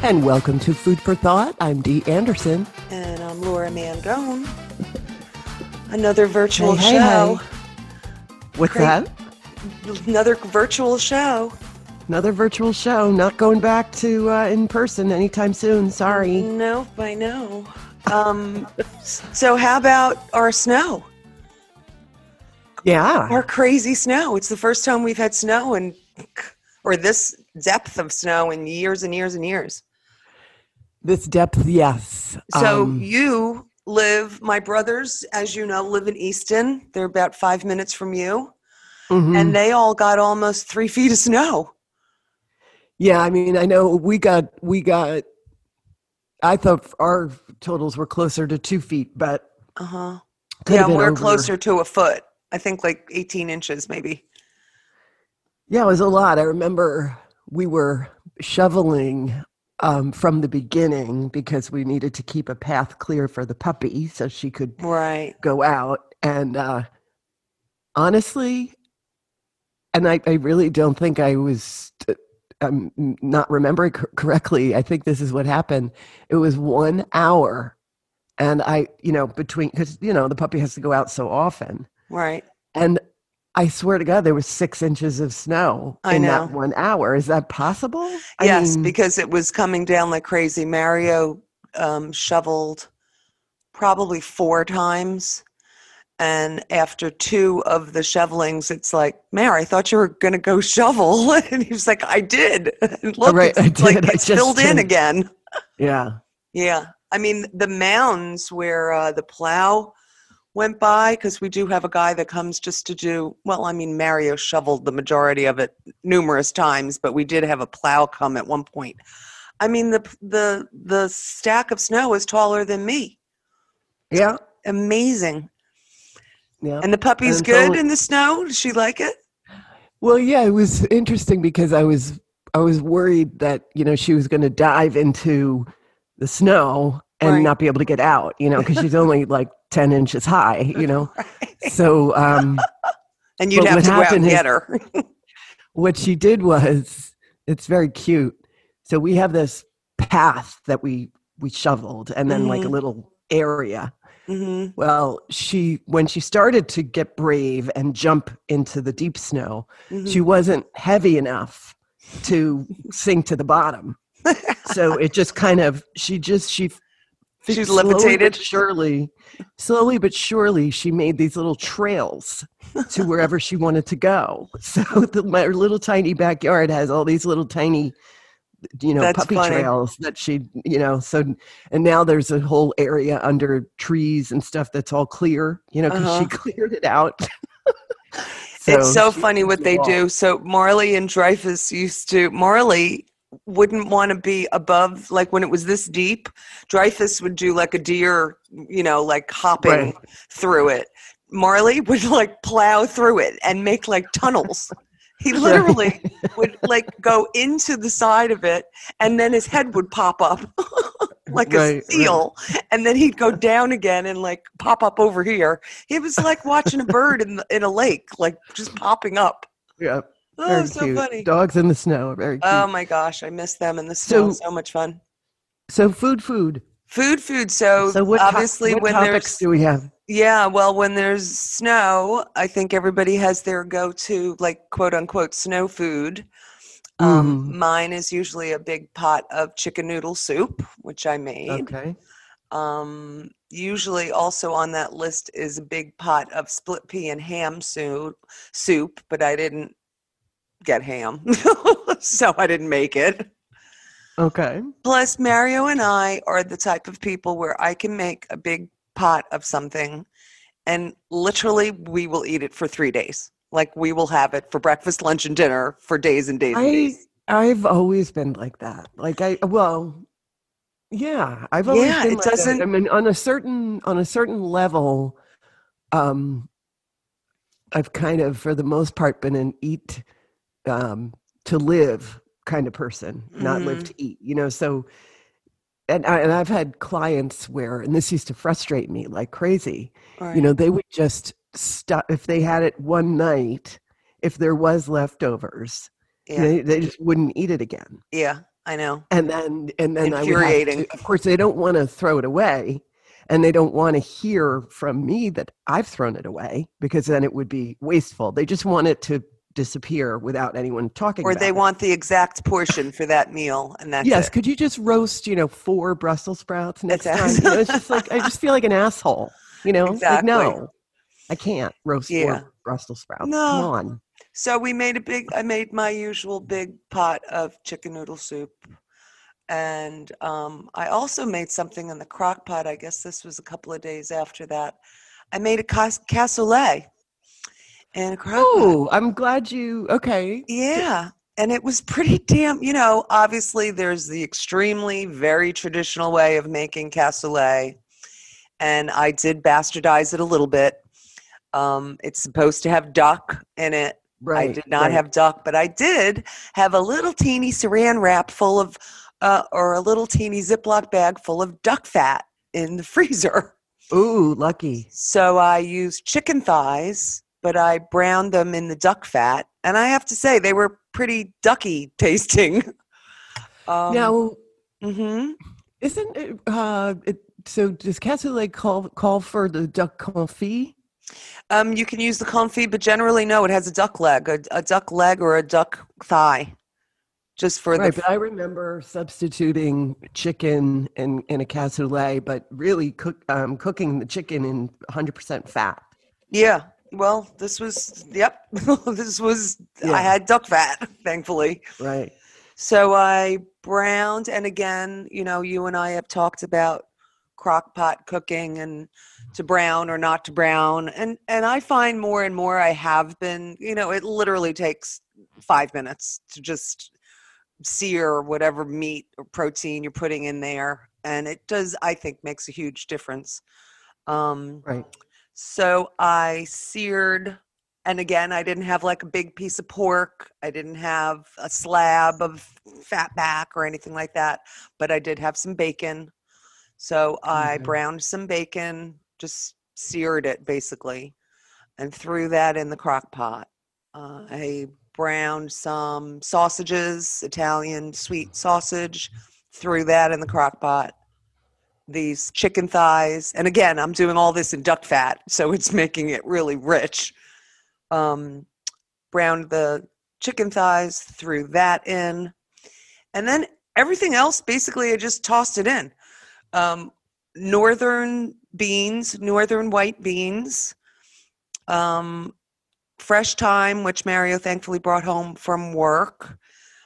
And welcome to Food for Thought. I'm Dee Anderson. And I'm Laura Mangone. Another virtual Hey. show. What's that? Another virtual show. Another virtual show. Not going back to in person anytime soon. Sorry. Nope, I know. So how about our snow? Yeah. Our crazy snow. It's the first time we've had snow or this depth of snow in years and years and years. This depth, yes. So you live, my brothers, as you know, live in Easton. They're about 5 minutes from you. Mm-hmm. And they all got almost 3 feet of snow. Yeah, I mean, I know we got, I thought our totals were closer to 2 feet, but Yeah, we're closer to a foot. I think like 18 inches maybe. Yeah, it was a lot. I remember we were shoveling from the beginning because we needed to keep a path clear for the puppy so she could go out. And honestly, and I really don't think I'm not remembering correctly. I think this is what happened. It was 1 hour. And because, the puppy has to go out so often. Right. And I swear to God, there was 6 inches of snow in that 1 hour. Is that possible? Yes, because it was coming down like crazy. Mario shoveled probably 4 times. And after 2 of the shovelings, it's like, Mary, I thought you were going to go shovel. And he was like, I did. And look, it's filled in again. Yeah. Yeah. I mean, the mounds where the plow went by, because we do have a guy that comes just to do, Mario shoveled the majority of it numerous times, but we did have a plow come at one point. I mean, the stack of snow is taller than me. Yeah. Amazing. Yeah. And the puppy's good in the snow? Does she like it? Well, yeah, it was interesting because I was worried that, she was going to dive into the snow and not be able to get out, because she's only like 10 inches high, Right. So, and you'd have to go out and get her. What she did was, it's very cute. So we have this path that we shoveled and then like a little area. Mm-hmm. Well, when she started to get brave and jump into the deep snow, she wasn't heavy enough to sink to the bottom. So it just kind of, she's levitated. Slowly but surely, she made these little trails to wherever she wanted to go. So my little tiny backyard has all these little tiny, That's puppy funny. trails that she, and now there's a whole area under trees and stuff that's all clear, because she cleared it out. It's so funny what they do. So Marley and Dreyfus Marley wouldn't want to be above, like when it was this deep, Dreyfus would do like a deer, like hopping through it. Marley would like plow through it and make like tunnels. He literally would like go into the side of it and then his head would pop up like a seal. Right. And then he'd go down again and like pop up over here. It was like watching a bird in a lake, like just popping up. Yeah. Oh, very so cute. funny. Dogs in the snow are very cute. Oh my gosh, I miss them in the snow. So much fun. So food. Food. So what obviously what when topics do we have? Yeah, well, when there's snow, I think everybody has their go-to, like, quote-unquote, snow food. Mine is usually a big pot of chicken noodle soup, which I made. Okay. Usually also on that list is a big pot of split pea and ham soup, but I didn't get ham, so I didn't make it. Okay. Plus, Mario and I are the type of people where I can make a big pot of something and literally we will eat it for 3 days. Like we will have it for breakfast, lunch, and dinner for days and days and days. I've always been like that. I've always been like that. I mean, on a certain level, I've kind of, for the most part, been an eat to live kind of person, not live to eat. So. And I've had clients where, and this used to frustrate me like crazy, they would just stop if they had it one night, if there was leftovers, they just wouldn't eat it again. Yeah. I know. And then I would have Infuriating. to, of course, they don't want to throw it away. And they don't want to hear from me that I've thrown it away, because then it would be wasteful. They just want it to disappear without anyone talking Or about they it. want the exact portion for that meal, and that's Yes, it. could you just roast, 4 Brussels sprouts next time? That's It's just like, I just feel like an asshole, like, exactly. no, I can't roast Yeah. 4 Brussels sprouts. Come No. on. So I made my usual big pot of chicken noodle soup. And I also made something in the crock pot. I guess this was a couple of days after that. I made a cassoulet in a crock pot. Oh, I'm glad you, okay. Yeah. And it was pretty damn, obviously there's the extremely very traditional way of making cassoulet. And I did bastardize it a little bit. It's supposed to have duck in it. I Right, did not right. have duck, but I did have a little teeny saran wrap full of, or a little teeny Ziploc bag full of duck fat in the freezer. Ooh, lucky. So I used chicken thighs, but I browned them in the duck fat. And I have to say, they were pretty ducky tasting. Now, Mhm. isn't it, so does cassoulet call for the duck confit? You can use the confit, but generally, no, it has a duck leg, a duck leg or a duck thigh, just for Right, but I remember substituting chicken in a cassoulet, but really cooking the chicken in 100% fat. Yeah. Well, this was, yep. This was, I Yeah, had duck fat, thankfully. right. So I browned, and again, you and I have talked about crock pot cooking and to brown or not to brown. And I find more and more I have been, it literally takes 5 minutes to just sear whatever meat or protein you're putting in there. And it does, I think, makes a huge difference. Um, Right. so I seared, and again, I didn't have like a big piece of pork. I didn't have a slab of fat back or anything like that, but I did have some bacon. So I Okay. browned some bacon, just seared it basically, and threw that in the crock pot. I browned some sausages, Italian sweet sausage, threw that in the crock pot. These chicken thighs, and again, I'm doing all this in duck fat, so it's making it really rich. Um, Browned the chicken thighs, threw that in, and then everything else, basically, I just tossed it in. Um, Northern beans, northern white beans, um, fresh thyme, which Mario thankfully brought home from work.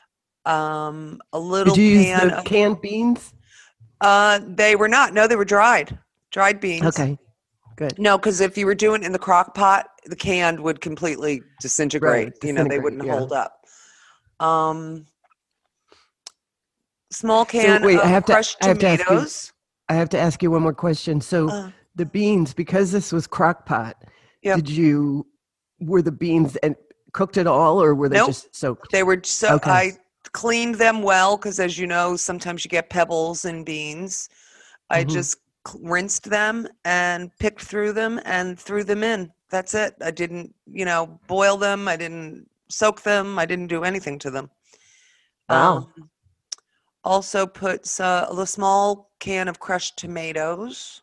A Did little you use pan the of, canned beans? they were not, no, they were dried beans. Okay, good. No, because if you were doing it in the crock pot, the canned would completely disintegrate. Right, They disintegrate, wouldn't yeah. hold up. Um, Small So can wait, of crushed tomatoes. I have to ask you one more question. So Uh, the beans, because this was crock pot, yep. were the beans and cooked at all, or were they Nope. just soaked? They were so Okay. I cleaned them well because, as you know, sometimes you get pebbles in beans. I Hmm. just rinsed them and picked through them and threw them in. That's it. I didn't, boil them. I didn't soak them. I didn't do anything to them. Wow. Um, Also put a small can of crushed tomatoes,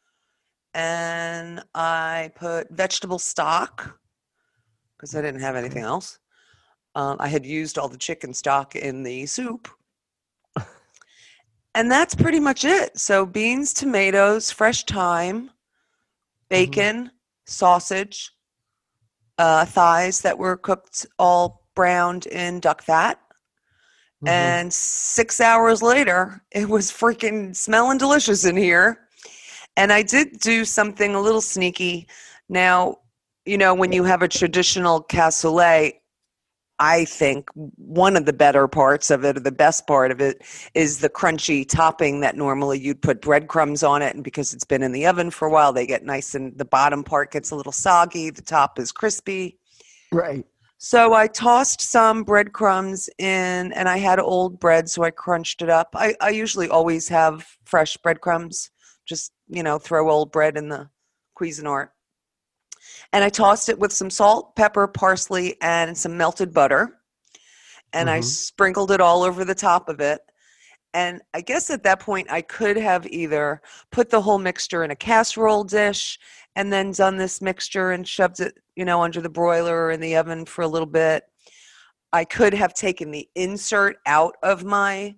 and I put vegetable stock because I didn't have anything else. I had used all the chicken stock in the soup. And that's pretty much it. So beans, tomatoes, fresh thyme, Hmm. bacon, sausage, thighs that were cooked all browned in duck fat. Hmm. And 6 hours later, it was freaking smelling delicious in here. And I did do something a little sneaky. Now, when you have a traditional cassoulet, I think one of the better parts of it, or the best part of it, is the crunchy topping that normally you'd put breadcrumbs on it. And because it's been in the oven for a while, they get nice, and the bottom part gets a little soggy. The top is crispy. Right. So I tossed some breadcrumbs in, and I had old bread, so I crunched it up. I usually always have fresh breadcrumbs. Just, throw old bread in the Cuisinart. And I tossed it with some salt, pepper, parsley, and some melted butter. and I sprinkled it all over the top of it. And I guess at that point, I could have either put the whole mixture in a casserole dish and then done this mixture and shoved it, under the broiler or in the oven for a little bit. I could have taken the insert out of my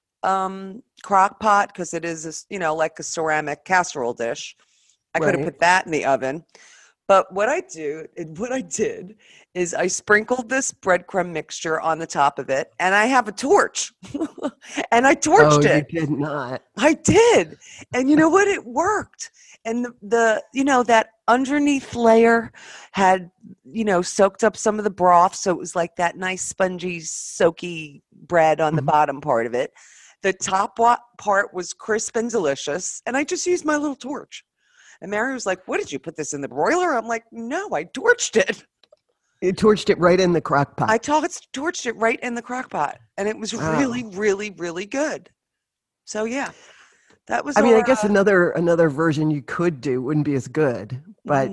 crock pot because it is, like a ceramic casserole dish. I could have put that in the oven. But what I did is I sprinkled this breadcrumb mixture on the top of it, and I have a torch, and I torched it. You did not. I did, and you know what? It worked. And the that underneath layer had soaked up some of the broth, so it was like that nice spongy, soaky bread on the bottom part of it. The top part was crisp and delicious, and I just used my little torch. And Mary was like, "What did you put this in the broiler?" I'm like, "No, I torched it." You torched it right in the crock pot. I torched it right in the crock pot, and it was really, really, really good. So yeah, that was. I guess another version you could do wouldn't be as good, but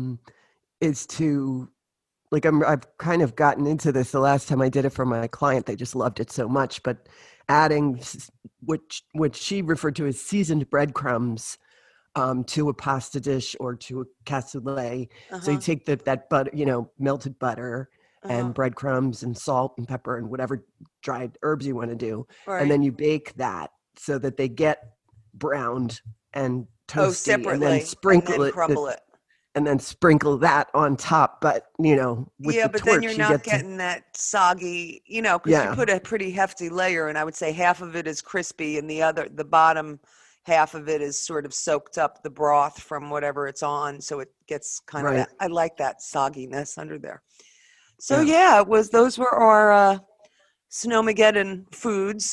is to I've kind of gotten into this. The last time I did it for my client, they just loved it so much. But adding what she referred to as seasoned breadcrumbs. To a pasta dish or to a cassoulet. So you take that butter, melted butter and breadcrumbs and salt and pepper and whatever dried herbs you want to do. Right. And then you bake that so that they get browned and toasty. Separately. And then sprinkle it. Crumble it. And then sprinkle that on top. But, with the but torch, then you're not getting that soggy, because you put a pretty hefty layer, and I would say half of it is crispy and the bottom half of it is sort of soaked up the broth from whatever it's on. So it gets kind of, I like that sogginess under there. So those were our Snowmageddon foods.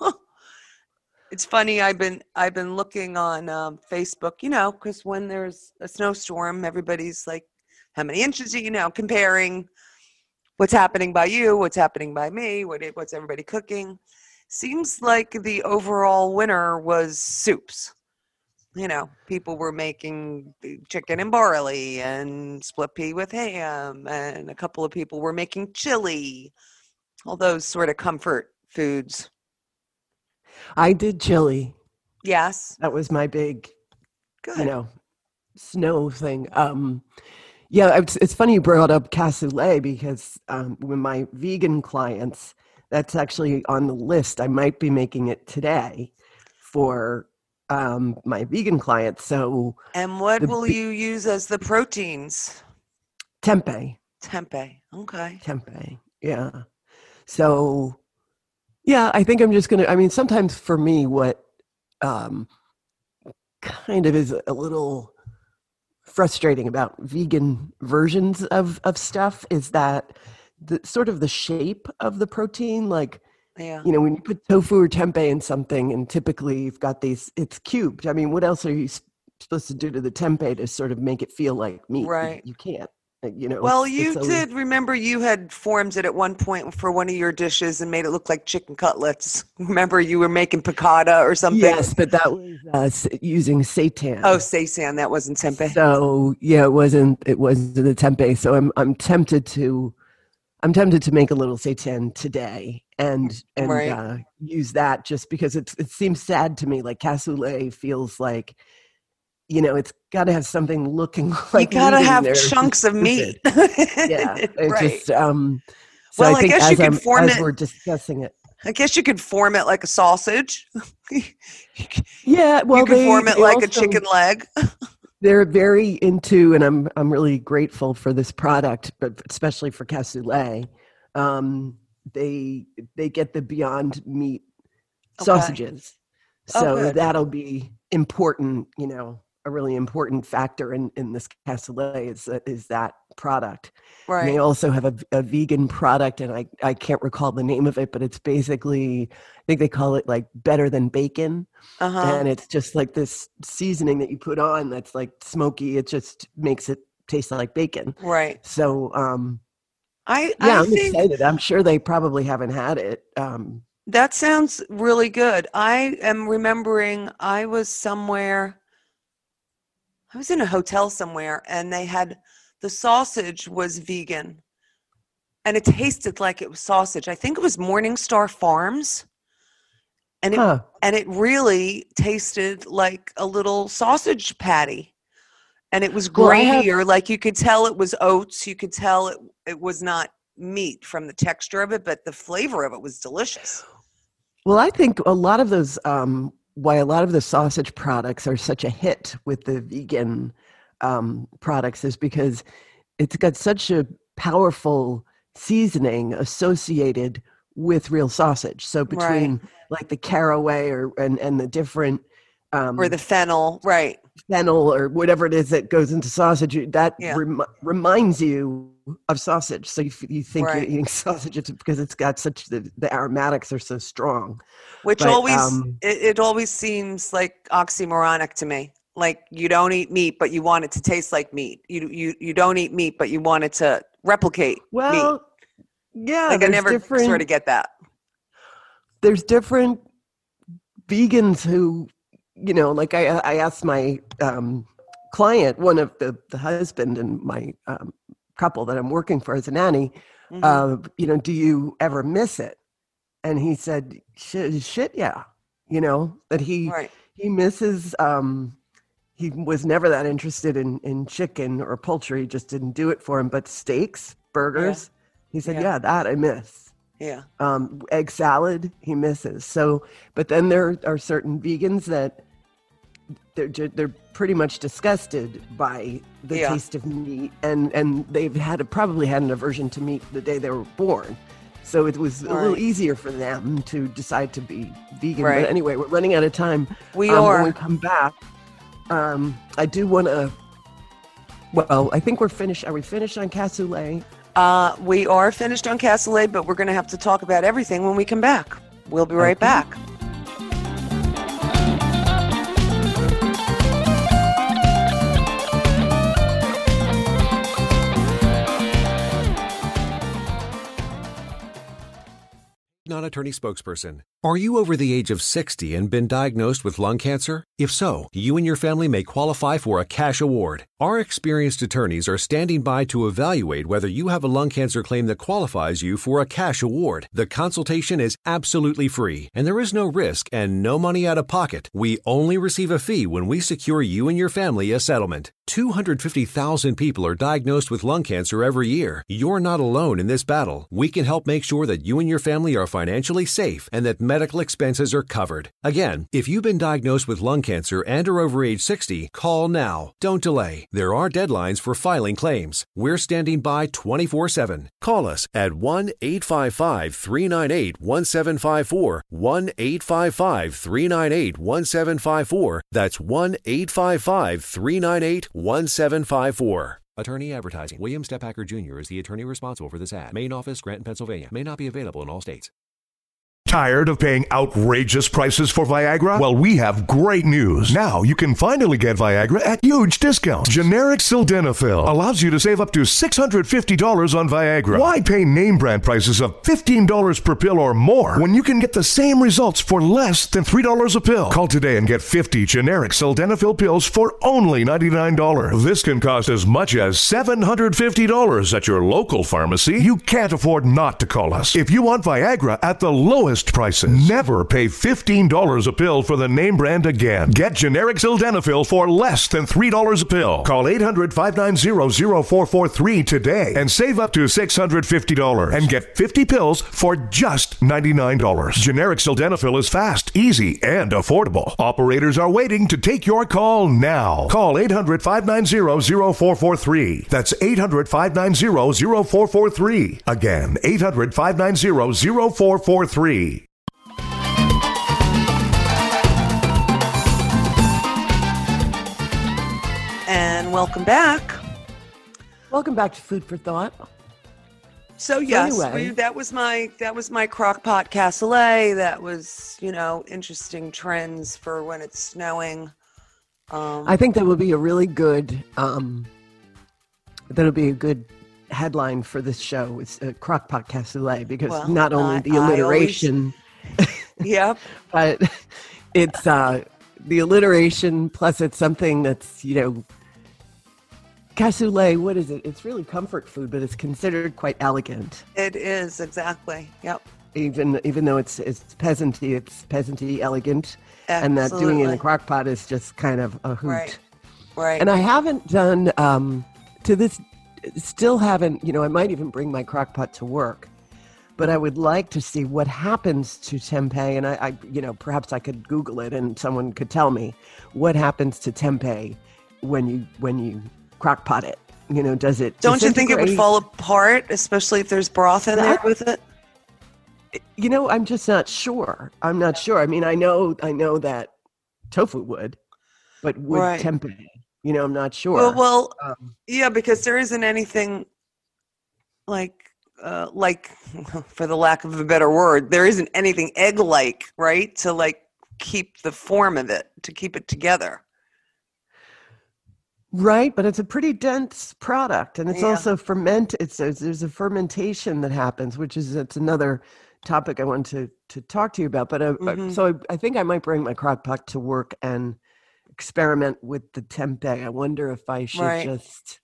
It's funny. I've been looking on Facebook, because when there's a snowstorm, everybody's like, how many inches, comparing what's happening by you, what's happening by me, what's everybody cooking. Seems like the overall winner was soups. People were making chicken and barley and split pea with ham, and a couple of people were making chili, all those sort of comfort foods. I did chili. Yes. That was my big, good. Snow thing. It's funny you brought up cassoulet because when my vegan clients, that's actually on the list. I might be making it today for my vegan clients. So, and what will you use as the proteins? Tempeh. Okay. Tempeh. Yeah. So, I think I'm just gonna. Sometimes for me, what kind of is a little frustrating about vegan versions of stuff is that the sort of the shape of the protein, when you put tofu or tempeh in something, and typically you've got it's cubed. What else are you supposed to do to the tempeh to sort of make it feel like meat? Right. You can't. Well, you did remember you had formed it at one point for one of your dishes and made it look like chicken cutlets. Remember you were making piccata or something? Yes, but that was using seitan. Oh, seitan, that wasn't tempeh. So it wasn't the tempeh. So I'm tempted to make a little seitan today and use that just because it seems sad to me. Like cassoulet feels like, it's got to have something looking like. You got to have chunks of meat. Yeah, right. Just. So I guess you could form it. We're discussing it. I guess you could form it like a sausage. Yeah, well, you could form it like a chicken leg. They're very into, and I'm really grateful for this product, but especially for cassoulet. They get the Beyond Meat sausages, so that'll be important. A really important factor in this cassoulet is that product. Right. And they also have a vegan product, and I can't recall the name of it, but it's basically, I think they call it like better than bacon. And it's just like this seasoning that you put on that's like smoky. It just makes it taste like bacon. Right. So I'm think, excited. I'm sure they probably haven't had it. That sounds really good. I am remembering I was in a hotel somewhere, and they had the sausage was vegan, and it tasted like it was sausage. I think it was Morningstar Farms. And it really tasted like a little sausage patty. And it was grainier. Like you could tell it was oats. You could tell it was not meat from the texture of it, but the flavor of it was delicious. Well, I think a lot of those, why a lot of the sausage products are such a hit with the vegan products is because it's got such a powerful seasoning associated with real sausage. So between like the caraway and the different or the fennel, fennel or whatever it is that goes into sausage, that reminds you of sausage. So you think you're eating sausage because it's got such the aromatics are so strong. Which it always seems like oxymoronic to me. Like you don't eat meat, but you want it to taste like meat. You don't eat meat, but you want it to replicate meat. Yeah, like I never sort of get that. There's different vegans who, like I asked my client, one of the husband and my couple that I'm working for as a nanny, do you ever miss it? And he said, shit, yeah. That he misses, he was never that interested in chicken or poultry, just didn't do it for him, but steaks, burgers, he said, that I miss. Yeah. Egg salad, he misses. So, but then there are certain vegans that they're pretty much disgusted by the taste of meat, and they've probably had an aversion to meat the day they were born. So it was a little easier for them to decide to be vegan. But anyway, we're running out of time. When we come back, I do want to. Well, I think we're finished. Are we finished on cassoulet? We are finished on cassoulet, but we're going to have to talk about everything when we come back. We'll be right back. Non-attorney spokesperson. Are you over the age of 60 and been diagnosed with lung cancer? If so, you and your family may qualify for a cash award. Our experienced attorneys are standing by to evaluate whether you have a lung cancer claim that qualifies you for a cash award. The consultation is absolutely free, and there is no risk and no money out of pocket. We only receive a fee when we secure you and your family a settlement. 250,000 people are diagnosed with lung cancer every year. You're not alone in this battle. We can help make sure that you and your family are financially safe and that medical expenses are covered. Again, if you've been diagnosed with lung cancer and are over age 60, call now. Don't delay. There are deadlines for filing claims. We're standing by 24/7. Call us at 1-855-398-1754, 1-855-398-1754. That's 1-855-398-1754. Attorney advertising. William Stephacker Jr. is the attorney responsible for this ad. Main office, Scranton, Pennsylvania. May not be available in all states. Tired of paying outrageous prices for Viagra? Well, we have great news. Now you can finally get Viagra at huge discounts. Generic Sildenafil allows you to save up to $650 on Viagra. Why pay name brand prices of $15 per pill or more when you can get the same results for less than $3 a pill? Call today and get 50 generic Sildenafil pills for only $99. This can cost as much as $750 at your local pharmacy. You can't afford not to call us. If you want Viagra at the lowest prices, never pay $15 a pill for the name brand again. Get generic Sildenafil for less than $3 a pill. Call 800-590-0443 today and save up to $650 and get 50 pills for just $99. Generic Sildenafil is fast, easy, and affordable. Operators are waiting to take your call now. Call 800-590-0443. That's 800-590-0443. Again, 800-590-0443. And welcome back. Welcome back to Food for Thought. So yes, that was my crock pot cassoulet. That was, interesting trends for when it's snowing. I think that would be a really good, that'll be a good headline for this show. It's a crock pot cassoulet because not only the alliteration, yep, but it's the alliteration plus it's something that's, cassoulet, what is it? It's really comfort food, but it's considered quite elegant. It is, exactly. Yep. Even though it's peasanty elegant. Absolutely. And that doing it in a crock pot is just kind of a hoot. Right. And I haven't done, still haven't, I might even bring my crock pot to work, but I would like to see what happens to tempeh. And I perhaps I could Google it and someone could tell me what happens to tempeh when you crock pot it. Does it Don't you think it would fall apart, especially if there's broth in there with it? I'm just not sure. I'm not sure. I mean, I know that tofu would, but would tempeh? I'm not sure. Well, yeah, because there isn't anything like, for the lack of a better word, there isn't anything egg-like, right? To like keep the form of it, to keep it together. Right, but it's a pretty dense product, and it's also there's a fermentation that happens, it's another topic I wanted to talk to you about. But so I think I might bring my crock pot to work and experiment with the tempeh. I wonder if I should just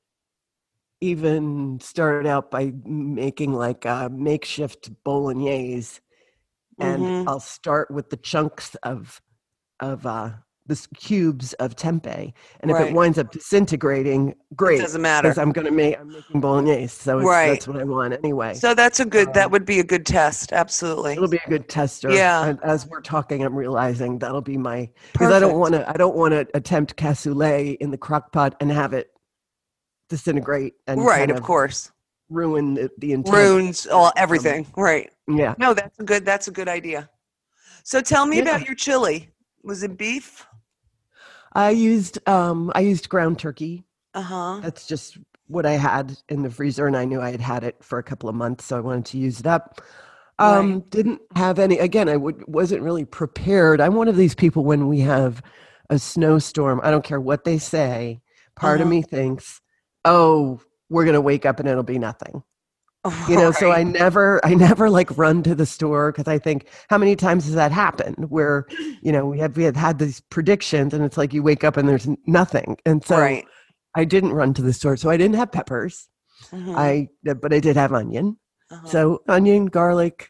even start out by making like a makeshift bolognese, and I'll start with the chunks of the cubes of tempeh, and if it winds up disintegrating, great. It doesn't matter, because I'm making bolognese, so that's what I want anyway. So that's that would be a good test. Absolutely, it'll be a good tester. Yeah. And as we're talking, I'm realizing that'll be because I don't want to attempt cassoulet in the crock pot and have it disintegrate and of course ruin the intent. Ruins everything. Right. Yeah. No, that's a good idea. So tell me about your chili. Was it beef? I used ground turkey. That's just what I had in the freezer, and I knew I had it for a couple of months, so I wanted to use it up. Didn't have any. Again, wasn't really prepared. I'm one of these people when we have a snowstorm. I don't care what they say. Part of me thinks, "Oh, we're gonna wake up and it'll be nothing." So I never like run to the store, because I think, how many times has that happened where, we had these predictions and it's like you wake up and there's nothing. And so I didn't run to the store. So I didn't have peppers. But I did have onion. So onion, garlic,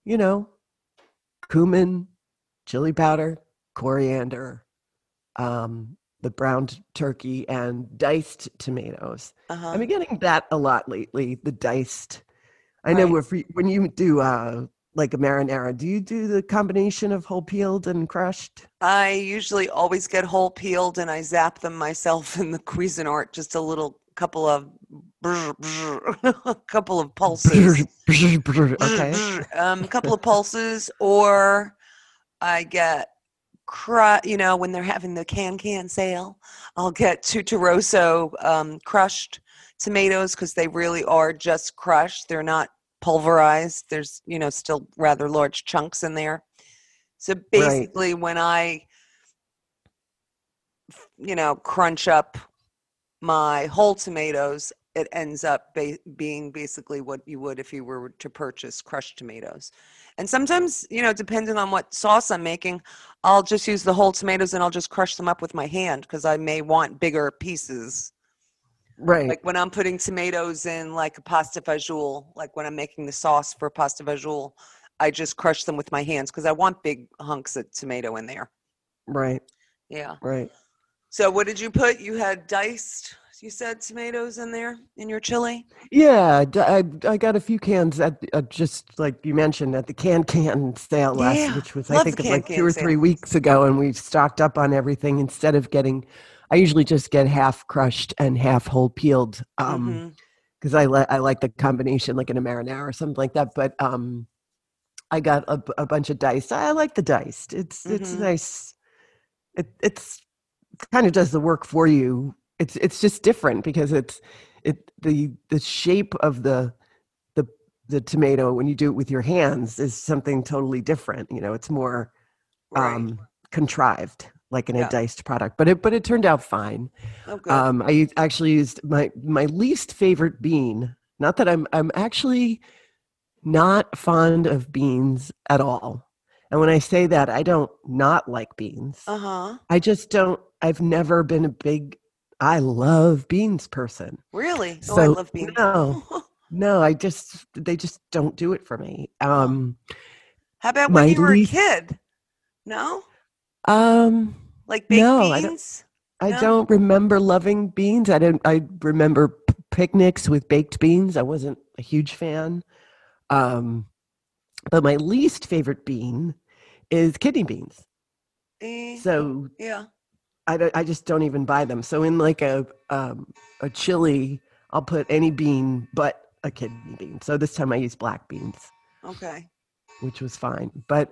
cumin, chili powder, coriander, the browned turkey, and diced tomatoes. I've been getting that a lot lately, the diced. I know when you do like a marinara, do you do the combination of whole peeled and crushed? I usually always get whole peeled, and I zap them myself in the Cuisinart, just a couple of pulses. Okay. A couple of pulses, or I get when they're having the can sale, I'll get Tuttoroso crushed tomatoes, because they really are just crushed. They're not pulverized. There's, still rather large chunks in there. So basically when I, crunch up my whole tomatoes, it ends up being basically what you would if you were to purchase crushed tomatoes. And sometimes, depending on what sauce I'm making, I'll just use the whole tomatoes and I'll just crush them up with my hand, because I may want bigger pieces. Right. Like when I'm putting tomatoes in like a pasta fagioli, like when I'm making the sauce for pasta fagioli, I just crush them with my hands because I want big hunks of tomato in there. Right. Yeah. Right. So what did you put? You had diced, you said, tomatoes in there in your chili? Yeah, I got a few cans at just like you mentioned at the can sale last, which was I think like 2 or 3 weeks ago, and we stocked up on everything instead of getting. I usually just get half crushed and half whole peeled, because I like the combination, like in a marinara or something like that. But I got a bunch of diced. I like the diced. It's nice. It's kind of does the work for you. It's just different because the shape of the tomato when you do it with your hands is something totally different. It's more contrived, like in a diced product. But it turned out fine. Oh, good. I actually used my least favorite bean. Not that I'm actually not fond of beans at all. And when I say that, I don't not like beans. Uh-huh. I just don't. I've never been a big I love beans person. Really? Oh, I So love beans. no, they just don't do it for me. How about when My you were a least, kid? No? um, Like baked no, beans? I No? don't remember loving beans. I remember picnics with baked beans. I wasn't a huge fan. Um, but my least favorite bean is kidney beans. Eh, So yeah. I just don't even buy them. So in like a chili, I'll put any bean but a kidney bean. So this time I used black beans, Okay. which was fine. But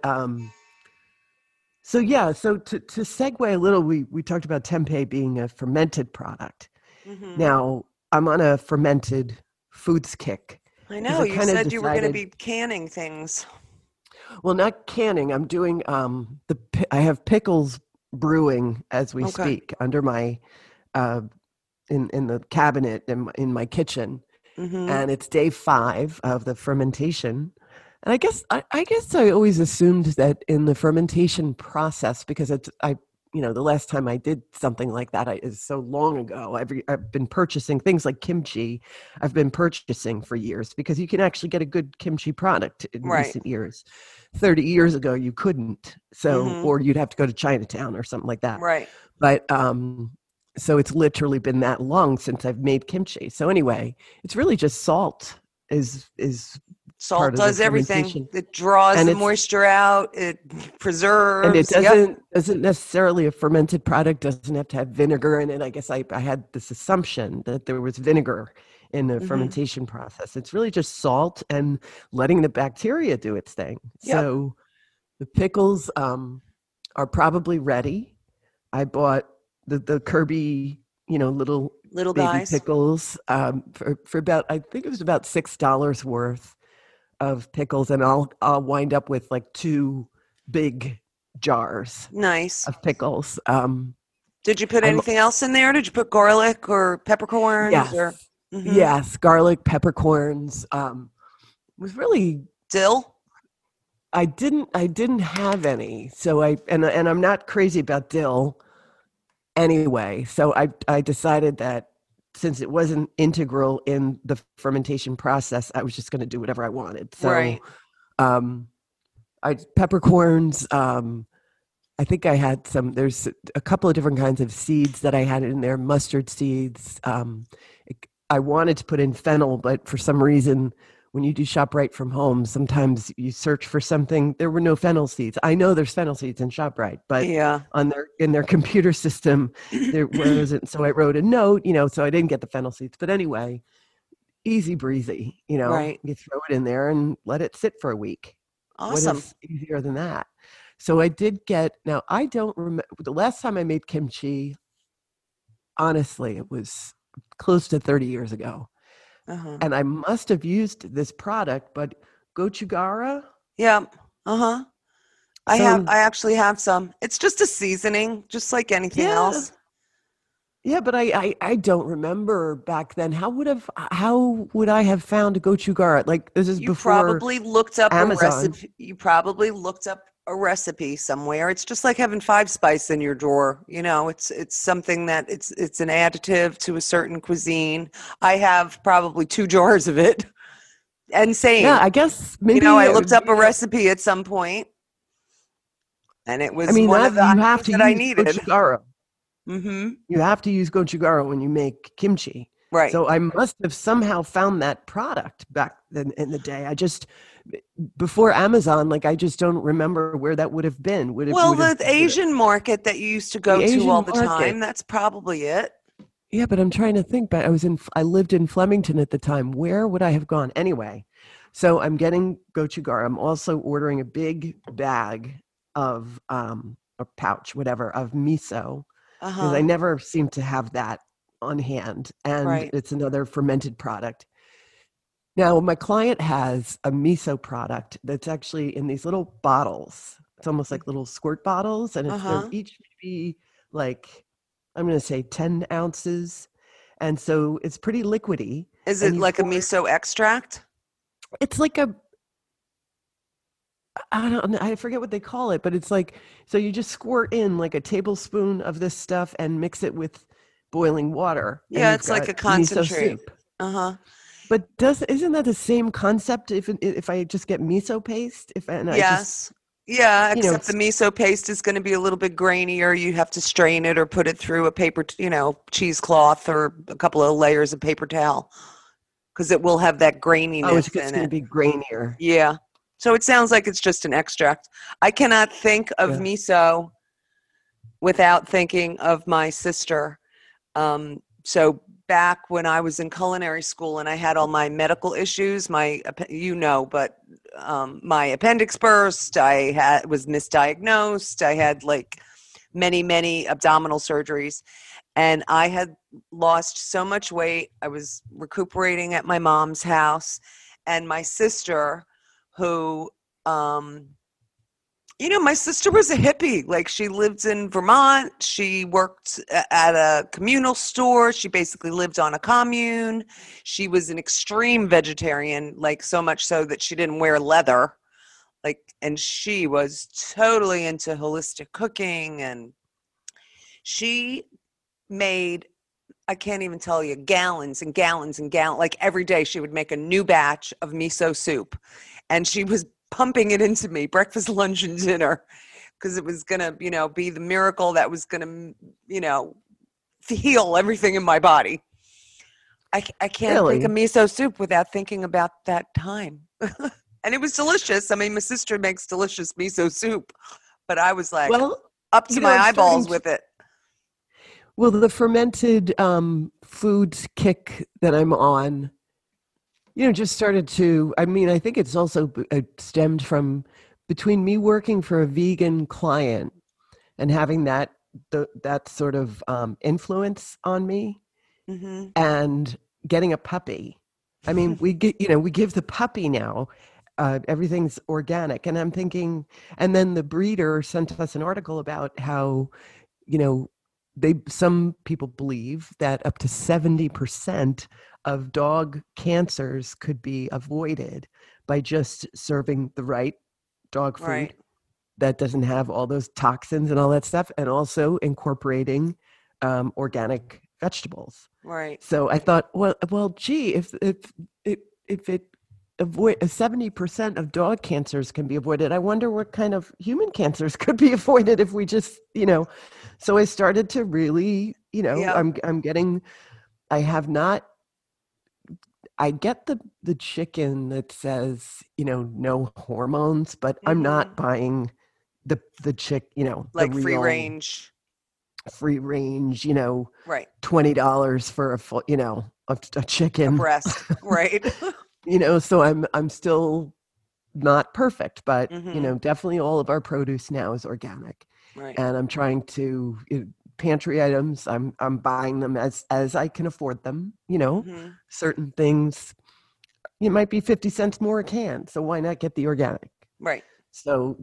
so yeah, so to segue a little, we talked about tempeh being a fermented product. Mm-hmm. Now I'm on a fermented foods kick I because know. I You kind of said you were going to decided, be canning things. well, not canning. I'm doing I have pickles brewing as we Okay. speak under my uh, in the cabinet in my kitchen, Mm-hmm. and it's day 5 of the fermentation. And I guess I always assumed that in the fermentation process, because the last time I did something like that is so long ago. I've been purchasing things like kimchi. I've been purchasing for years because you can actually get a good kimchi product in Right. recent years. 30 years ago, you couldn't. So, Mm-hmm. or you'd have to go to Chinatown or something like that. Right. But so it's literally been that long since I've made kimchi. So anyway, it's really just salt is part Salt of the does everything. fermentation, It draws and the it's moisture out. It and it preserves. Yep. doesn't necessarily, a fermented product doesn't have to have vinegar in it. I guess I had this assumption that there was vinegar in the Mm-hmm. fermentation process. It's really just salt and letting the bacteria do its thing. Yep. So the pickles are probably ready. I bought the Kirby, little Little baby guys. pickles for about, I think it was about $6 worth of pickles, and I'll wind up with like 2 big jars Nice. of pickles. Did you put I'm anything else in there? Did you put garlic or peppercorns or Yes, mm-hmm. yes, garlic, peppercorns. Was really, dill? I didn't have any, so and I'm not crazy about dill anyway. So I decided that since it wasn't integral in the fermentation process, I was just going to do whatever I wanted. So Right. um, peppercorns. I think I had there's a couple of different kinds of seeds that I had in there, mustard seeds. I wanted to put in fennel, but for some reason, when you do shop right from home, sometimes you search for something. There were no fennel seeds. I know there's fennel seeds in ShopRite, but Yeah. in their computer system, there wasn't. So I wrote a note, so I didn't get the fennel seeds. But anyway, easy breezy, Right. you throw it in there and let it sit for a week. What Awesome. is easier than that? So I did get, now I don't remember, the last time I made kimchi, honestly, it was close to 30 years ago. Uh-huh. And I must have used this product, but gochujara. Yeah. Uh-huh. I So actually have some. It's just a seasoning, just like anything yeah, else. yeah, but I don't remember back then. How would I have found gochujara? Like, this is You before probably looked up a Amazon. recipe. You probably looked up a recipe somewhere. It's just like having 5 spice in your drawer. It's something that it's an additive to a certain cuisine. I have probably 2 jars of it. And Yeah, same. I guess maybe I looked up a recipe at some point, and it I was mean, one of the you have items to that I use needed. gochujara. Mm-hmm. You have to use gochujara when you make kimchi. Right. So I must have somehow found that product back then in the day. Before Amazon, like, I just don't remember where that would have been. The Asian market that you used to go to all the time, that's probably it. Yeah, but I'm trying to think back. I lived in Flemington at the time. Where would I have gone? Anyway, so I'm getting gochujara. I'm also ordering a big bag of a pouch, whatever, of miso, because I Uh-huh. never seem to have that on hand, and Right. it's another fermented product. Now, my client has a miso product that's actually in these little bottles. It's almost like little squirt bottles, and they're Uh-huh. each maybe like, I'm going to say 10 ounces. And so it's pretty liquidy. Is And it like a miso extract? it's like I don't know, I forget what they call it, but it's like, so you just squirt in like a tablespoon of this stuff and mix it with boiling water. Yeah, it's like a concentrate. Uh-huh. But isn't that the same concept if I just get miso paste? Yes. Yeah, except the miso paste is going to be a little bit grainier. You have to strain it or put it through a paper, cheesecloth or a couple of layers of paper towel because it will have that graininess in it. Oh, it's going to be grainier. Yeah. So it sounds like it's just an extract. I cannot think of miso without thinking of my sister. So back when I was in culinary school and I had all my medical issues, my appendix burst, was misdiagnosed, I had like many, many abdominal surgeries, and I had lost so much weight. I was recuperating at my mom's house, and my sister, who my sister was a hippie. Like, she lived in Vermont. She worked at a communal store. She basically lived on a commune. She was an extreme vegetarian, like so much so that she didn't wear leather. And she was totally into holistic cooking. And she made, I can't even tell you, gallons and gallons and gallons. Like, every day she would make a new batch of miso soup. And she was pumping it into me breakfast, lunch, and dinner because it was going to, be the miracle that was going to, heal everything in my body. I can't think of miso soup without thinking about that time. And it was delicious. I mean, my sister makes delicious miso soup, but I was like up to my eyeballs with it. Well, the fermented foods kick that I'm on, just started to, I think it's also stemmed from between me working for a vegan client and having that sort of influence on me and getting a puppy. I mean, we give the puppy now, everything's organic. And I'm thinking, and then the breeder sent us an article about how, some people believe that up to 70% of dog cancers could be avoided by just serving the right dog food that doesn't have all those toxins and all that stuff, and also incorporating organic vegetables. Right. So I thought, well, gee, if it avoid 70% of dog cancers can be avoided, I wonder what kind of human cancers could be avoided if we just, So I started to really, I'm getting. I get the chicken that says, no hormones, but I'm not buying the like the free range, right. $20 for a full, a chicken, a breast, right. So I'm still not perfect, but definitely all of our produce now is organic. Right. And I'm trying to pantry items. I'm buying them as I can afford them. Certain things, it might be 50 cents more a can. So why not get the organic? Right. So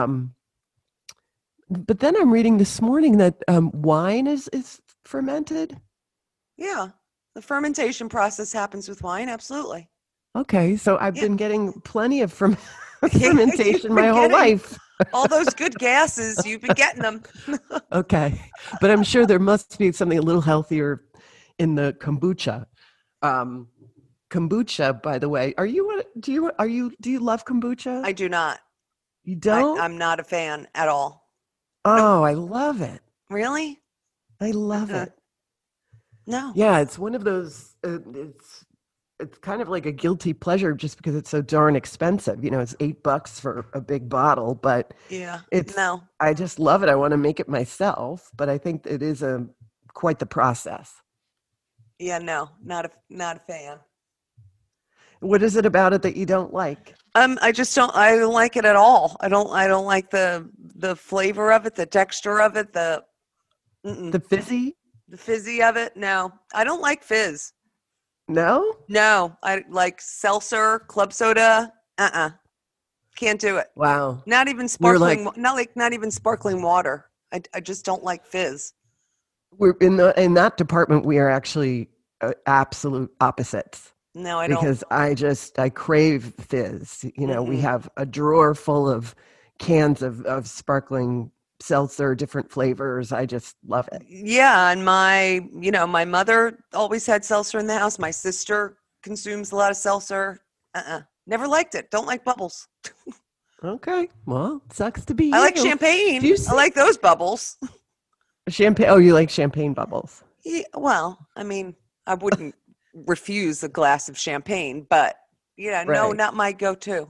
but then I'm reading this morning that wine is fermented. Yeah. The fermentation process happens with wine. Absolutely. Okay. So I've been getting plenty of fermentation my whole life. All those good gases, you've been getting them. Okay. But I'm sure there must be something a little healthier in the kombucha. Kombucha, by the way, do you love kombucha? I do not. You don't? I'm not a fan at all. Oh, no. I love it. Really? I love it. No. Yeah, it's one of those, it's kind of like a guilty pleasure just because it's so darn expensive. It's $8 for a big bottle, but I just love it. I want to make it myself, but I think it is quite the process. Yeah, no, not a fan. What is it about it that you don't like? I don't like it at all. I don't like the flavor of it, the texture of it, the fizzy of it. No, I don't like fizz. No, I like seltzer, club soda. Can't do it. Wow. Not even sparkling. Not even sparkling water. I just don't like fizz. We're in that department. We are actually absolute opposites. No, I don't. Because I crave fizz. We have a drawer full of cans of sparkling seltzer, different flavors. I just love it. Yeah, and my mother always had seltzer in the house. My sister consumes a lot of seltzer. Never liked it. Don't like bubbles. Okay, well, sucks to be I you. like champagne. I like those bubbles. Champagne. Oh, you like champagne bubbles? Yeah, well, I mean, I wouldn't refuse a glass of champagne, but no, not my go-to.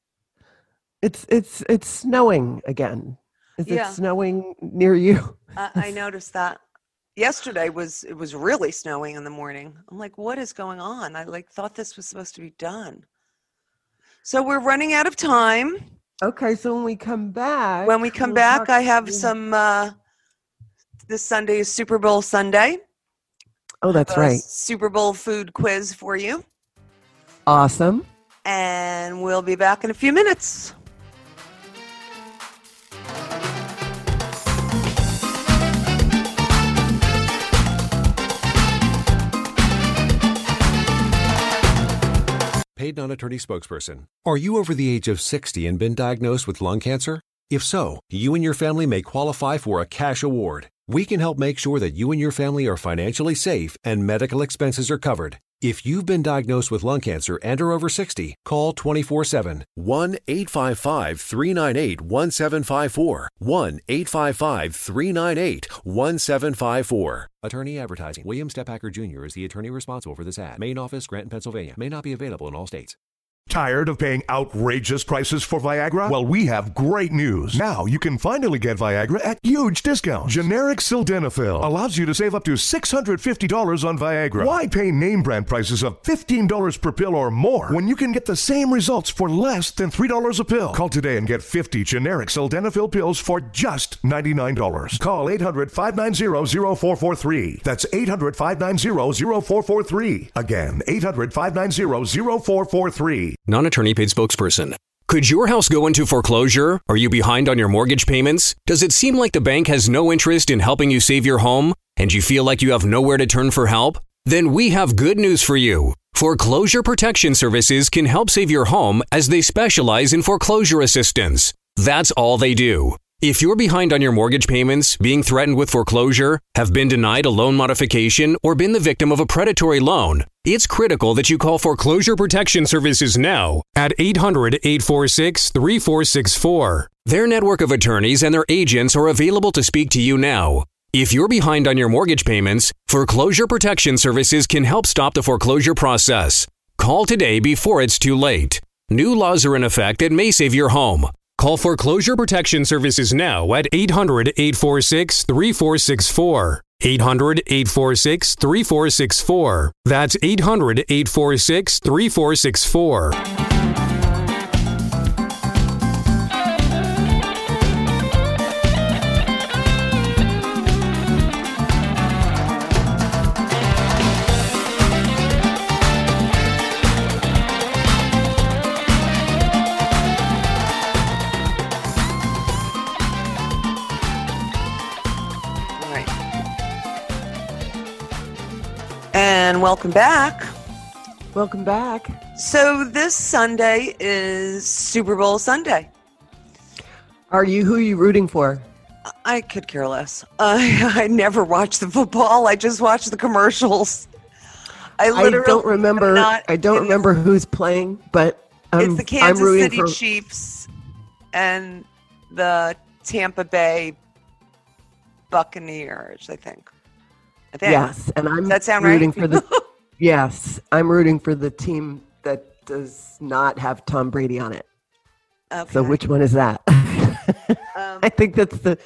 It's snowing again. Is it snowing near you? I noticed that. Yesterday it was really snowing in the morning. I'm like, what is going on? I thought this was supposed to be done. So we're running out of time. Okay, so when we come back, I have some. This Sunday is Super Bowl Sunday. Oh, that's right. Super Bowl food quiz for you. Awesome. And we'll be back in a few minutes. Paid non-attorney spokesperson. Are you over the age of 60 and been diagnosed with lung cancer? If so, you and your family may qualify for a cash award. We can help make sure that you and your family are financially safe and medical expenses are covered. If you've been diagnosed with lung cancer and are over 60, call 24/7. 1-855-398-1754. 1-855-398-1754. Attorney advertising. William Stephacker Jr. is the attorney responsible for this ad. Main office, Granton, Pennsylvania. May not be available in all states. Tired of paying outrageous prices for Viagra? Well, we have great news. Now you can finally get Viagra at huge discounts. Generic Sildenafil allows you to save up to $650 on Viagra. Why pay name brand prices of $15 per pill or more when you can get the same results for less than $3 a pill? Call today and get 50 generic Sildenafil pills for just $99. Call 800-590-0443. That's 800-590-0443. Again, 800-590-0443. Non-attorney paid spokesperson. Could your house go into foreclosure? Are you behind on your mortgage payments? Does it seem like the bank has no interest in helping you save your home? And you feel like you have nowhere to turn for help? Then we have good news for you. Foreclosure Protection Services can help save your home as they specialize in foreclosure assistance. That's all they do. If you're behind on your mortgage payments, being threatened with foreclosure, have been denied a loan modification, or been the victim of a predatory loan, it's critical that you call Foreclosure Protection Services now at 800-846-3464. Their network of attorneys and their agents are available to speak to you now. If you're behind on your mortgage payments, Foreclosure Protection Services can help stop the foreclosure process. Call today before it's too late. New laws are in effect that may save your home. Call Foreclosure Protection Services now at 800-846-3464. 800-846-3464. That's 800-846-3464. And welcome back. Welcome back. So this Sunday is Super Bowl Sunday. Who are you rooting for? I could care less. I never watch the football. I just watch the commercials. I don't remember who's playing, but it's the Kansas City Chiefs and the Tampa Bay Buccaneers, I think. Yes, and I'm rooting for the yes, I'm rooting for the team that does not have Tom Brady on it. Okay. So which one is that? I think it's the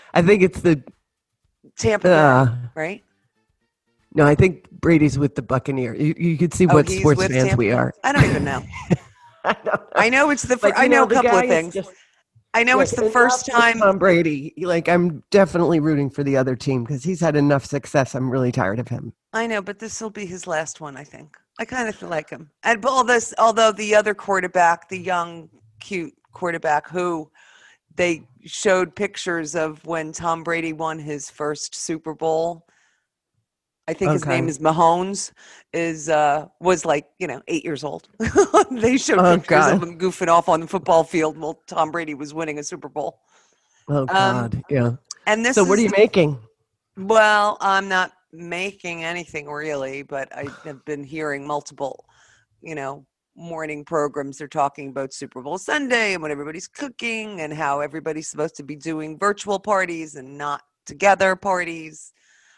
Tampa Bay, right? No, I think Brady's with the Buccaneer. You could see what sports fans Tampa? We are. I don't even know. I know it's the first. I know a couple of things. I know it's the first time. Tom Brady, I'm definitely rooting for the other team because he's had enough success. I'm really tired of him. I know, but this will be his last one, I think. I kind of like him. And although the other quarterback, the young, cute quarterback who they showed pictures of when Tom Brady won his first Super Bowl, I think his name is Mahomes, was 8 years old. They showed pictures of him goofing off on the football field while Tom Brady was winning a Super Bowl. Oh God, yeah. And this So what are you making? Well, I'm not making anything really, but I have been hearing multiple, morning programs. They're talking about Super Bowl Sunday and what everybody's cooking and how everybody's supposed to be doing virtual parties and not together parties.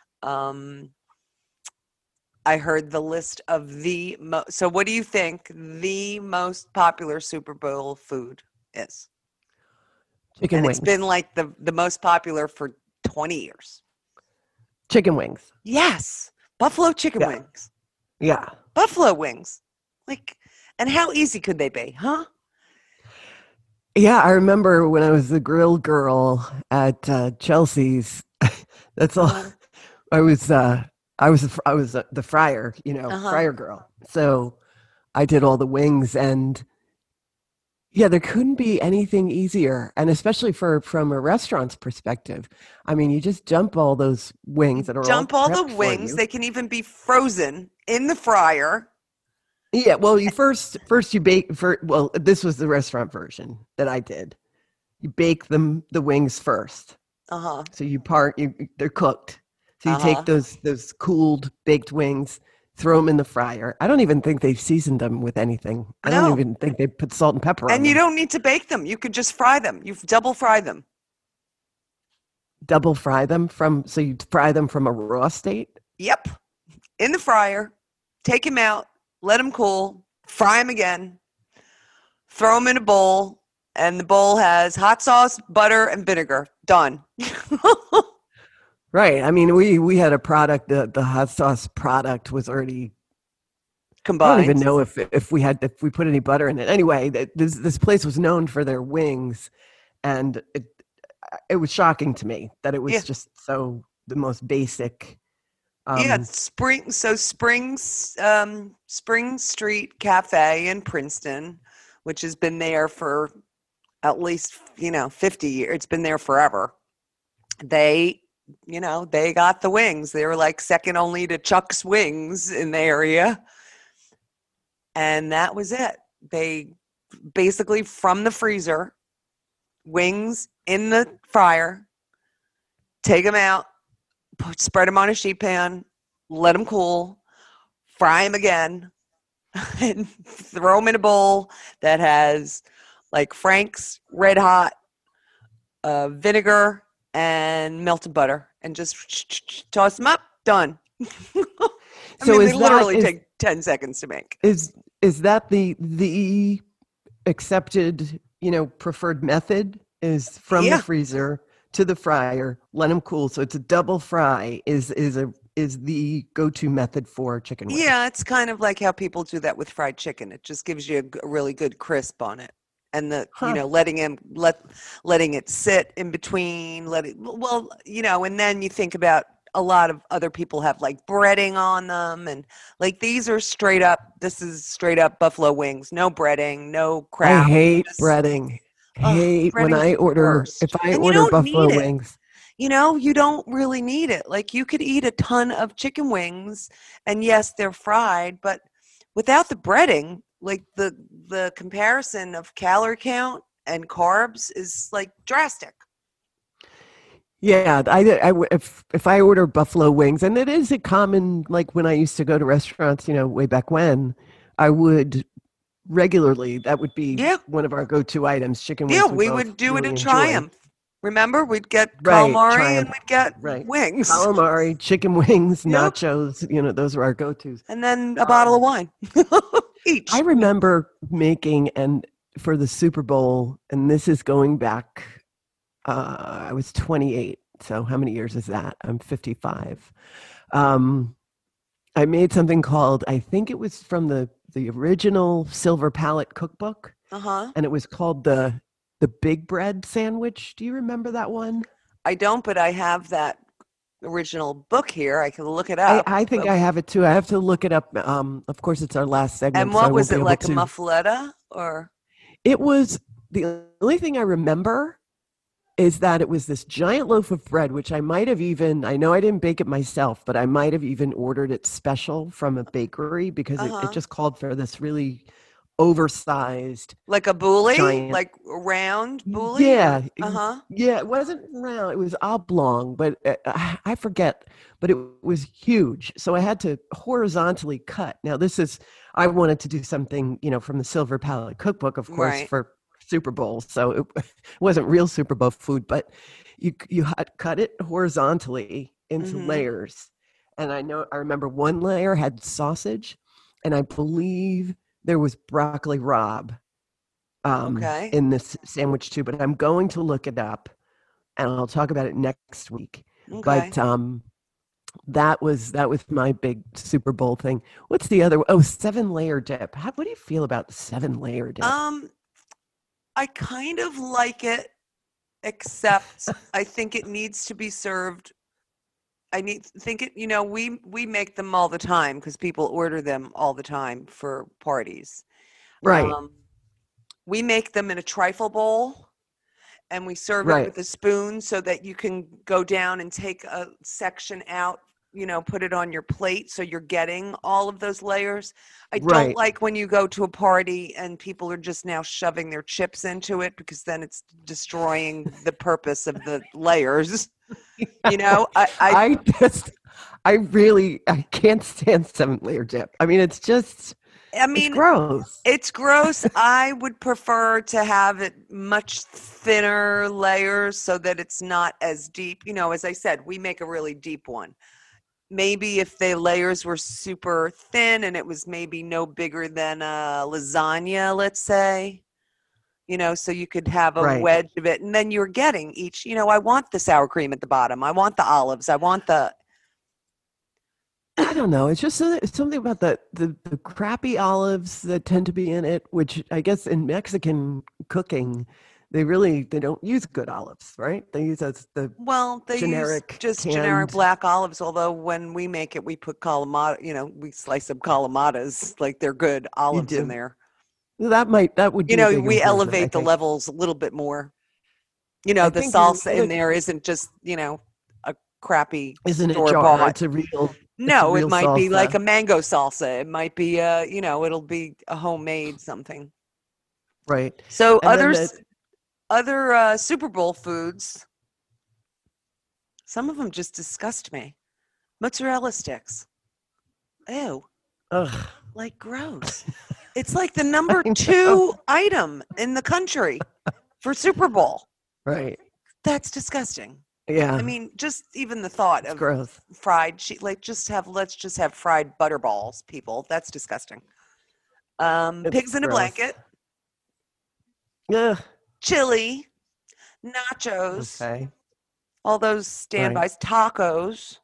I heard the list of so what do you think the most popular Super Bowl food is? Chicken wings. It's been like the most popular for 20 years. Chicken wings. Yes. Buffalo chicken wings. Yeah. Buffalo wings. And how easy could they be, huh? Yeah, I remember when I was the grill girl at Chelsea's. That's all. I was the fryer, fryer girl. So I did all the wings, and yeah, there couldn't be anything easier. And especially from a restaurant's perspective, I mean, you just dump all those wings that are all the wings. They can even be frozen in the fryer. Yeah, well, you first you bake this was the restaurant version that I did. You bake the wings first. Uh-huh. So they're cooked. So you take those cooled baked wings, throw them in the fryer. I don't even think they've seasoned them with anything. I don't even think they put salt and pepper on them. And you don't need to bake them. You could just fry them. You double fry them. Double fry them so you fry them from a raw state? Yep. In the fryer. Take them out. Let them cool. Fry them again. Throw them in a bowl. And the bowl has hot sauce, butter, and vinegar. Done. Right. I mean, we had a product. The hot sauce product was already combined. I don't even know if we put any butter in it. Anyway, this place was known for their wings, and it was shocking to me that it was just so the most basic. Spring Street Cafe in Princeton, which has been there for at least 50 years. It's been there forever. They got the wings. They were like second only to Chuck's Wings in the area. And that was it. They basically from the freezer, wings in the fryer, take them out, spread them on a sheet pan, let them cool, fry them again, and throw them in a bowl that has like Frank's Red Hot, vinegar, and melted butter, and just toss them up. Done. They literally take 10 seconds to make. Is that the accepted, preferred method? Is from the freezer to the fryer, let them cool. So it's a double fry. Is the go-to method for chicken wings. Yeah, it's kind of like how people do that with fried chicken. It just gives you a really good crisp on it. And letting it sit in between, and then you think about a lot of other people have like breading on them, and like these are this is straight up buffalo wings, no breading, no crap. I hate breading. When I order, if I order buffalo wings. You don't really need it. Like you could eat a ton of chicken wings, and yes, they're fried, but without the breading, like the comparison of calorie count and carbs is like drastic. Yeah, if I order buffalo wings, and it is a common, like when I used to go to restaurants, way back when, I would regularly, that would be one of our go-to items, chicken wings. Yeah, we would do it in Triumph. Remember, we'd get calamari and we'd get wings. Calamari, chicken wings, nachos, those are our go-tos. And then a bottle of wine each. I remember making, and for the Super Bowl, and this is going back, I was 28. So how many years is that? I'm 55. I made something called, I think it was from the original Silver Palette cookbook. And it was called the Big Bread sandwich. Do you remember that one? I don't, but I have that original book here. I can look it up. I think I have it too. I have to look it up. Of course, it's our last segment. And what was it, like a muffaletta or? It was, the only thing I remember is that it was this giant loaf of bread, which I might have even, I know I didn't bake it myself, but I might have even ordered it special from a bakery because it just called for this really oversized, Like a bully, giant, like a round bully. yeah, Uh-huh. yeah. It wasn't round; it was oblong, but I forget. But it was huge, so I had to horizontally cut. Now, I wanted to do something, from the Silver Palate Cookbook, of course, Right. for Super Bowl. So it wasn't real Super Bowl food, but you cut it horizontally into layers. And I remember one layer had sausage, and I believe there was broccoli rabe Okay. in this sandwich too. But I'm going to look it up, and I'll talk about it next week. Okay. But that was my big Super Bowl thing. What's the other? Oh, 7-layer dip. What do you feel about the 7-layer dip? I kind of like it, except I think it needs to be served. We make them all the time because people order them all the time for parties. Right. We make them in a trifle bowl, and we serve it with a spoon so that you can go down and take a section out, put it on your plate so you're getting all of those layers. I don't like when you go to a party and people are just now shoving their chips into it, because then it's destroying the purpose of the layers. I can't stand 7-layer dip. I mean, it's gross. It's gross. I would prefer to have it much thinner layers so that it's not as deep. As I said, we make a really deep one. Maybe if the layers were super thin and it was maybe no bigger than a lasagna, let's say, so you could have a wedge of it, and then you're getting each, I want the sour cream at the bottom. I want the olives. I want I don't know. It's just it's something about the crappy olives that tend to be in it, which I guess in Mexican cooking, they don't use good olives, right? They use they generic, use generic black olives. Although when we make it, we put Kalamata, we slice up Kalamatas, like they're good olives in there. That would be we elevate the levels a little bit more. The salsa in there isn't just, a crappy isn't a jar. It's a real. No, it might be like a mango salsa. It might be it'll be a homemade something. Right. So other Super Bowl foods, some of them just disgust me. Mozzarella sticks. Ew. Ugh. Like gross. It's like the number 2 item in the country for Super Bowl. Right. That's disgusting. Yeah. I mean, just even the thought of gross. Fried let's just have fried butterballs, people. That's disgusting. Pigs in a blanket. Yeah. Chili, nachos. Okay. All those standbys, tacos.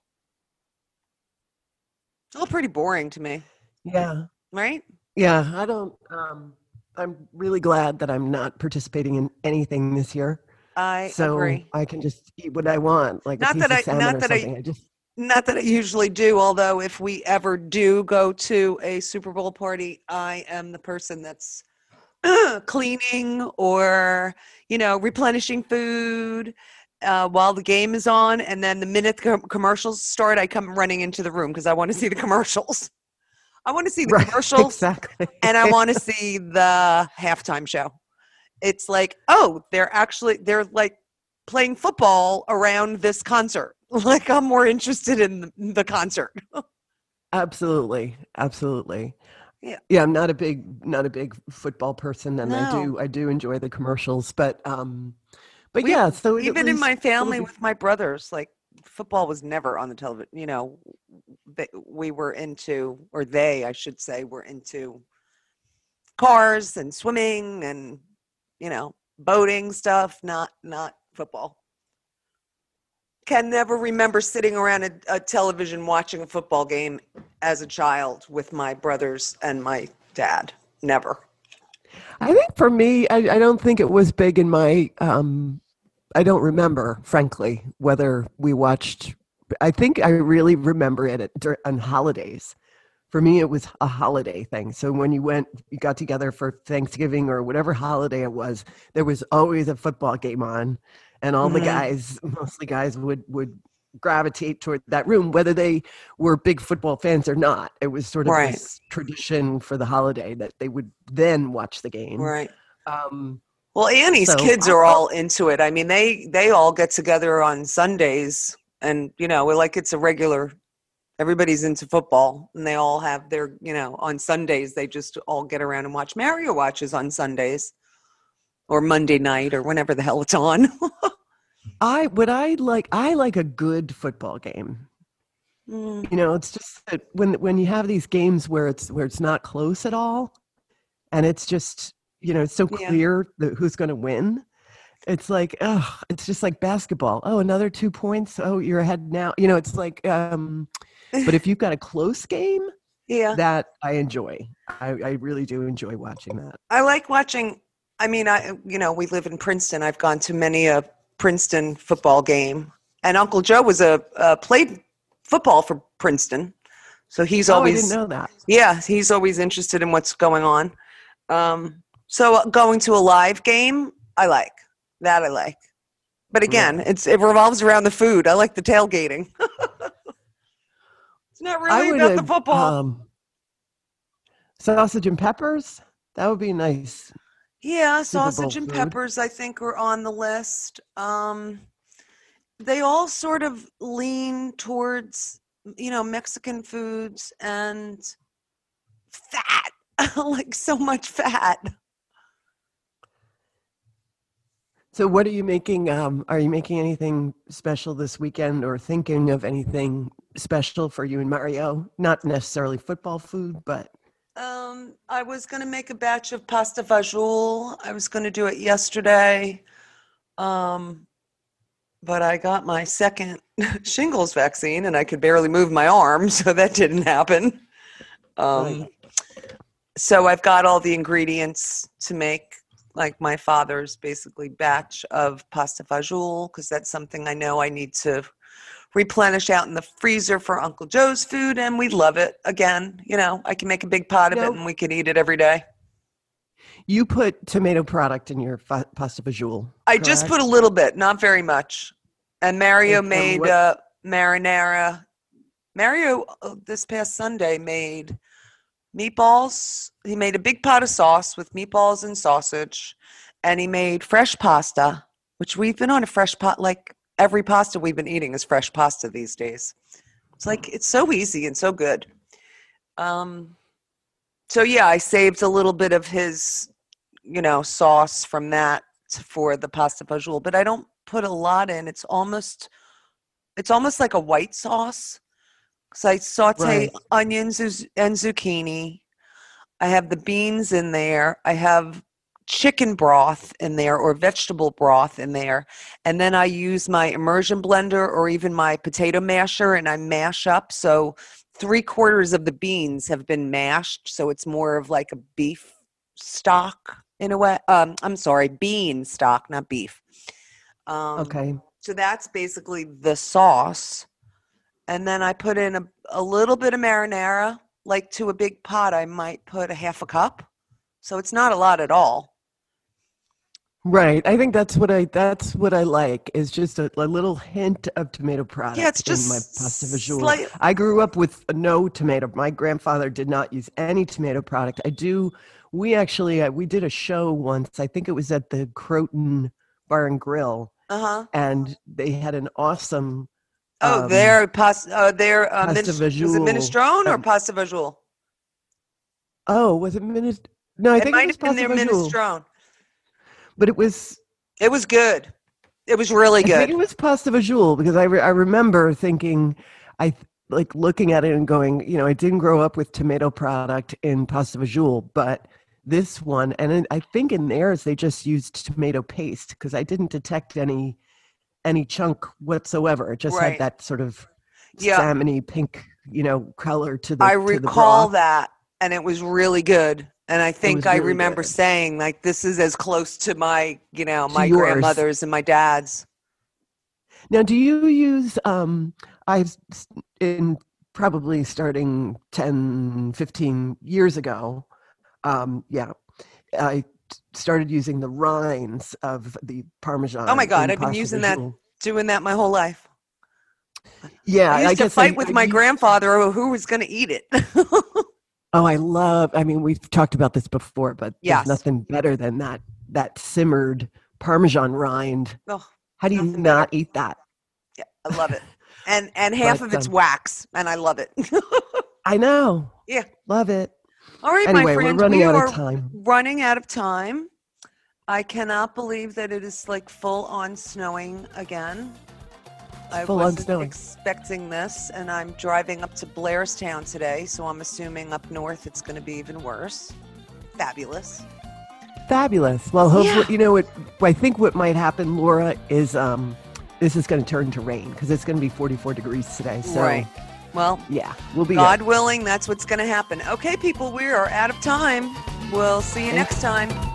All pretty boring to me. Yeah. Right? Yeah, I don't I'm really glad that I'm not participating in anything this year. I agree. I can just eat what I want, like not a piece of salmon or something. Not that I usually do, although if we ever do go to a Super Bowl party, I am the person that's cleaning or, replenishing food while the game is on. And then the minute commercials start, I come running into the room because I want to see the commercials. I want to see the commercials. Exactly. And I want to see the halftime show. It's like, they're like playing football around this concert. Like I'm more interested in the concert. Absolutely. Yeah. Yeah, I'm not a big football person, and I do enjoy the commercials, but yeah, so even in my family with my brothers, like football was never on the television. We were into, or they, I should say, were into cars and swimming and boating stuff, not football. Can never remember sitting around a television watching a football game as a child with my brothers and my dad. Never. I think for me, I don't think it was big in my, I don't remember, frankly, whether we watched, I think I really remember it on holidays. For me, it was a holiday thing. So when you got together for Thanksgiving or whatever holiday it was, there was always a football game on. And all the guys, mostly guys, would gravitate toward that room, whether they were big football fans or not. It was sort of Right. this tradition for the holiday that they would then watch the game. Right. Um, Well, Annie's So, kids are all into it. I mean, they all get together on Sundays, and we're like it's a regular. Everybody's into football, and they all have their, on Sundays they just all get around and watch. Mario watches on Sundays, or Monday night, or whenever the hell it's on. I like a good football game. It's just that when you have these games where it's not close at all, and it's just it's so clear who's going to win. It's like, it's just like basketball. Oh, another 2 points. Oh, you're ahead now. It's like, but if you've got a close game, that I enjoy. I really do enjoy watching that. I like watching. I mean, we live in Princeton. I've gone to many a Princeton football game, and Uncle Joe was played football for Princeton, so he's always. I didn't know that. Yeah, he's always interested in what's going on. So going to a live game, I like. But again, it revolves around the food. I like the tailgating. It's not really about the football. Sausage and peppers, that would be nice. Yeah, sausage and peppers, I think, are on the list. They all sort of lean towards, Mexican foods and fat, like so much fat. So what are you making? Are you making anything special this weekend, or thinking of anything special for you and Mario? Not necessarily football food, but... I was going to make a batch of pasta fajoule. I was going to do it yesterday. But I got my second shingles vaccine and I could barely move my arm, so that didn't happen. Right. So I've got all the ingredients to make like my father's basically batch of pasta fajoule, because that's something I know I need to replenish out in the freezer for Uncle Joe's food, and we love it. Again, I can make a big pot of it and we can eat it every day. You put tomato product in your pasta fajoule. I just put a little bit, not very much. And Mario made marinara. Mario this past Sunday made meatballs. He made a big pot of sauce with meatballs and sausage, and he made fresh pasta, which we've been on a fresh pot. Like every pasta we've been eating is fresh pasta these days. It's like, it's so easy and so good. So yeah, I saved a little bit of his, sauce from that for the pasta fajoule, but I don't put a lot in. It's almost like a white sauce. So I saute onions and zucchini. I have the beans in there. I have chicken broth in there, or vegetable broth in there. And then I use my immersion blender or even my potato masher, and I mash up. So 3/4 of the beans have been mashed. So it's more of like a beef stock in a way. I'm sorry, bean stock, not beef. Okay. So that's basically the sauce. And then I put in a little bit of marinara. Like to a big pot, I might put a half a cup. So it's not a lot at all. Right. I think that's what I like, is just a little hint of tomato product it's just in my pasta fajoule. I grew up with no tomato. My grandfather did not use any tomato product. We did a show once. I think it was at the Croton Bar and Grill. Uh-huh. And they had an awesome their pasta fajoule. Was it minestrone or pasta fajoule? Oh, was it minestrone? No, I think might it was have been their fajoule. minestrone. But it was good. It was really good. I think it was pasta fajoule, because I remember thinking, like looking at it and going, I didn't grow up with tomato product in pasta fajoule, but this one, and I think in theirs they just used tomato paste, because I didn't detect any chunk whatsoever. It just had that sort of salmony pink, color to the. I recall that, and it was really good. And I think I remember saying, like, this is as close to my, my grandmother's and my dad's. Now, do you use, probably starting 10, 15 years ago, I started using the rinds of the Parmesan. Oh my God, I've been doing that my whole life. Yeah, I used to fight with my grandfather over who was going to eat it. We've talked about this before, but there's nothing better than that simmered Parmesan rind. Oh, how do you not eat that? Yeah, I love it. And half of it's wax, and I love it. I know. Yeah. Love it. All right, anyway, my friends, we're running out of time. Running out of time. I cannot believe that it is like full on snowing again. I wasn't expecting this, and I'm driving up to Blairstown today, so I'm assuming up north it's going to be even worse. Fabulous. Well, hopefully, I think what might happen, Laura, is this is going to turn to rain because it's going to be 44 degrees today. So, right. Well, yeah, we'll be God willing, that's what's going to happen. Okay, people, we are out of time. We'll see you next time.